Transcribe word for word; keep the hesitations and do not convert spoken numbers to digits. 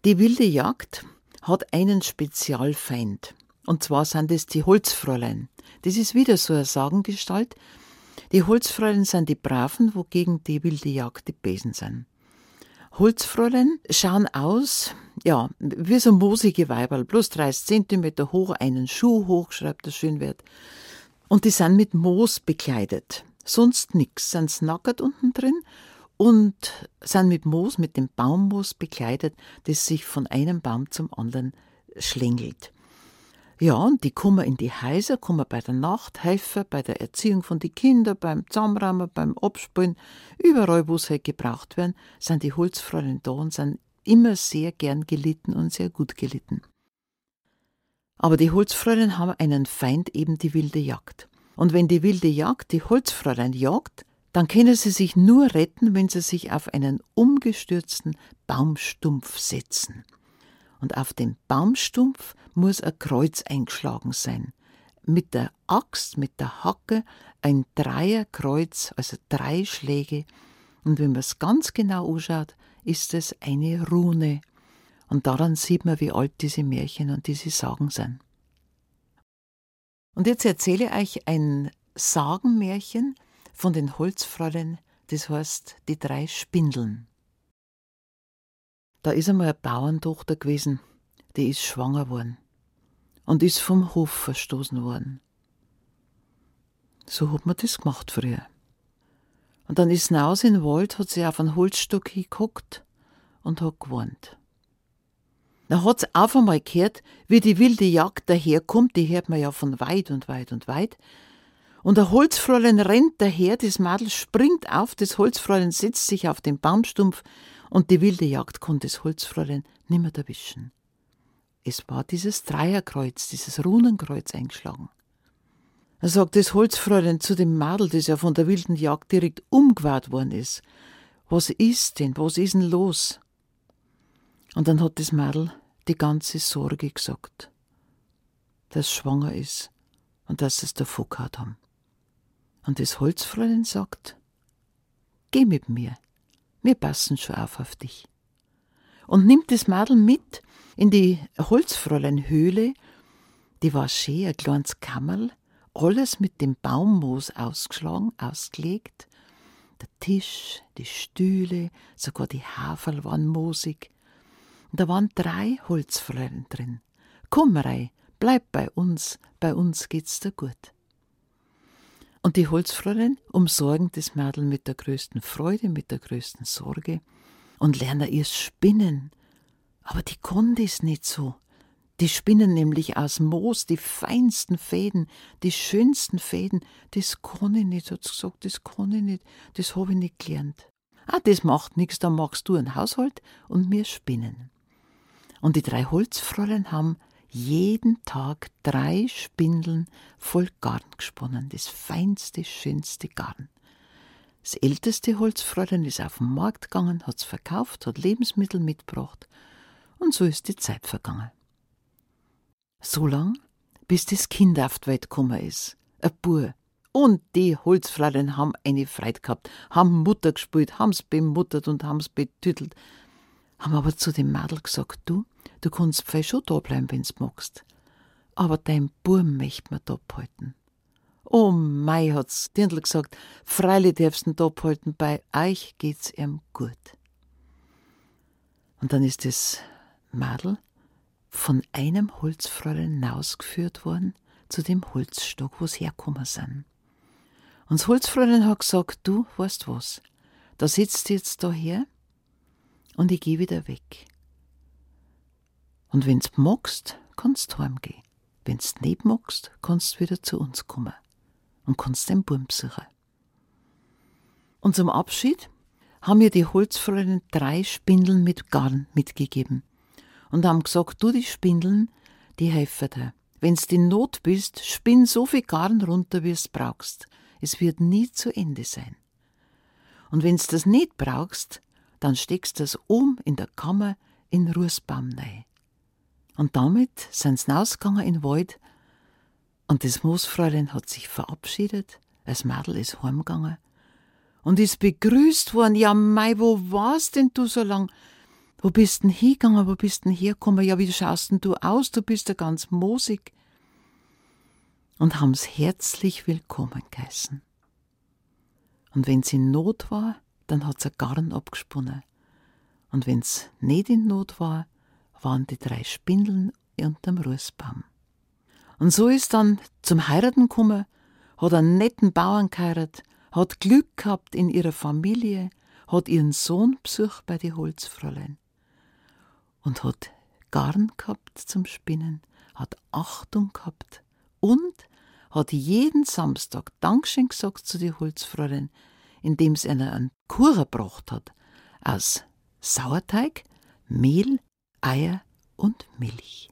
Die wilde Jagd hat einen Spezialfeind. Und zwar sind es die Holzfräulein. Das ist wieder so eine Sagengestalt. Die Holzfräulein sind die Braven, wogegen die wilde Jagd die Besen sind. Holzfräulein schauen aus, ja, wie so moosige Weiberl, bloß dreißig Zentimeter hoch, einen Schuh hoch, schreibt der Schönwert. Und die sind mit Moos bekleidet. Sonst nix, sind nackert unten drin und sind mit Moos, mit dem Baummoos bekleidet, das sich von einem Baum zum anderen schlängelt. Ja, und die kommen in die Häuser, kommen bei der Nacht helfen, bei der Erziehung von den Kindern, beim Zusammenräumen, beim Abspülen, überall, wo sie halt gebraucht werden, sind die Holzfräulein da und sind immer sehr gern gelitten und sehr gut gelitten. Aber die Holzfräulein haben einen Feind, eben die wilde Jagd. Und wenn die wilde Jagd die Holzfräulein jagt, dann können sie sich nur retten, wenn sie sich auf einen umgestürzten Baumstumpf setzen. Und auf dem Baumstumpf muss ein Kreuz eingeschlagen sein. Mit der Axt, mit der Hacke ein Dreierkreuz, also drei Schläge. Und wenn man es ganz genau anschaut, ist es eine Rune. Und daran sieht man, wie alt diese Märchen und diese Sagen sind. Und jetzt erzähle ich euch ein Sagenmärchen von den Holzfräulein, das heißt die drei Spindeln. Da ist einmal eine Bauerntochter gewesen, die ist schwanger worden und ist vom Hof verstoßen worden. So hat man das gemacht früher. Und dann ist sie raus in den Wald, hat sie auf einen Holzstock hingeguckt und hat gewarnt. Da hat sie auf einmal gehört, wie die wilde Jagd daherkommt, die hört man ja von weit und weit und weit. Und der Holzfräulein rennt daher, das Mädel springt auf, das Holzfräulein setzt sich auf den Baumstumpf und die wilde Jagd konnte das Holzfräulein nimmer erwischen. Es war dieses Dreierkreuz, dieses Runenkreuz eingeschlagen. Da sagt das Holzfräulein zu dem Mädel, das ja von der wilden Jagd direkt umgehauen worden ist: Was ist denn, was ist denn los? Und dann hat das Mädel die ganze Sorge gesagt, dass es schwanger ist und dass sie es davon gehabt haben. Und das Holzfräulein sagt: Geh mit mir, wir passen schon auf auf dich. Und nimmt das Mädel mit in die Holzfräulein-Höhle, die war schön, ein kleines Kammerl, alles mit dem Baummoos ausgeschlagen, ausgelegt. Der Tisch, die Stühle, sogar die Haferl waren moosig. Und da waren drei Holzfräulein drin. Komm rein, bleib bei uns, bei uns geht's dir gut. Und die Holzfräulein umsorgen das Mädel mit der größten Freude, mit der größten Sorge und lernen ihr Spinnen. Aber die konnte es nicht so. Die spinnen nämlich aus Moos die feinsten Fäden, die schönsten Fäden. Das kann ich nicht, hat sie gesagt, das kann ich nicht, das habe ich nicht gelernt. Ah, das macht nichts, dann machst du einen Haushalt und wir spinnen. Und die drei Holzfräulein haben jeden Tag drei Spindeln voll Garn gesponnen, das feinste, schönste Garn. Das älteste Holzfräulein ist auf den Markt gegangen, hat es verkauft, hat Lebensmittel mitgebracht und so ist die Zeit vergangen. So lang, bis das Kind auf die Welt gekommen ist, ein Bub. Und die Holzfräulein haben eine Freude gehabt, haben Mutter gespielt, haben es bemuttert und haben es betüttelt, haben aber zu dem Mädel gesagt: Du, du kannst vielleicht schon da bleiben, wenn du magst, aber dein Burm möchte man da behalten. Oh mei, hat's Dirndl gesagt, freilich darfst du ihn da behalten, bei euch geht's ihm gut. Und dann ist das Mädel von einem Holzfräulein hinausgeführt worden zu dem Holzstock, wo sie hergekommen sind. Und das Holzfräulein hat gesagt: Du, weißt was, da sitzt du jetzt da her und ich gehe wieder weg. Und wenn's magst, kannst du heimgehen. Wenn's nicht magst, kannst du wieder zu uns kommen und kannst deinen Burm besuchen. Und zum Abschied haben mir die Holzfräulein drei Spindeln mit Garn mitgegeben und haben gesagt: Du, die Spindeln, die helfen dir. Wenn's in Not bist, spinn so viel Garn runter, wie es brauchst. Es wird nie zu Ende sein. Und wenn's das nicht brauchst, dann steckst du das oben in der Kammer in den Rußbaum rein. Und damit sind sie rausgegangen in den Wald und das Moosfräulein hat sich verabschiedet, das Mädel ist heimgegangen und ist begrüßt worden. Ja mei, wo warst denn du so lang? Wo bist denn hingegangen, wo bist denn hergekommen? Ja, wie schaust denn du aus? Du bist ja ganz moosig. Und haben's herzlich willkommen geheißen. Und wenn's in Not war, dann hat's ein Garn abgesponnen. Und wenn's nicht in Not war, waren die drei Spindeln unterm Rußbaum. Und so ist dann zum Heiraten gekommen, hat einen netten Bauern geheiratet, hat Glück gehabt in ihrer Familie, hat ihren Sohn besucht bei die Holzfräulein und hat Garn gehabt zum Spinnen, hat Achtung gehabt und hat jeden Samstag Dankeschön gesagt zu die Holzfräulein, indem sie einer einen Kuchen gebracht hat aus Sauerteig, Mehl, Eier und Milch.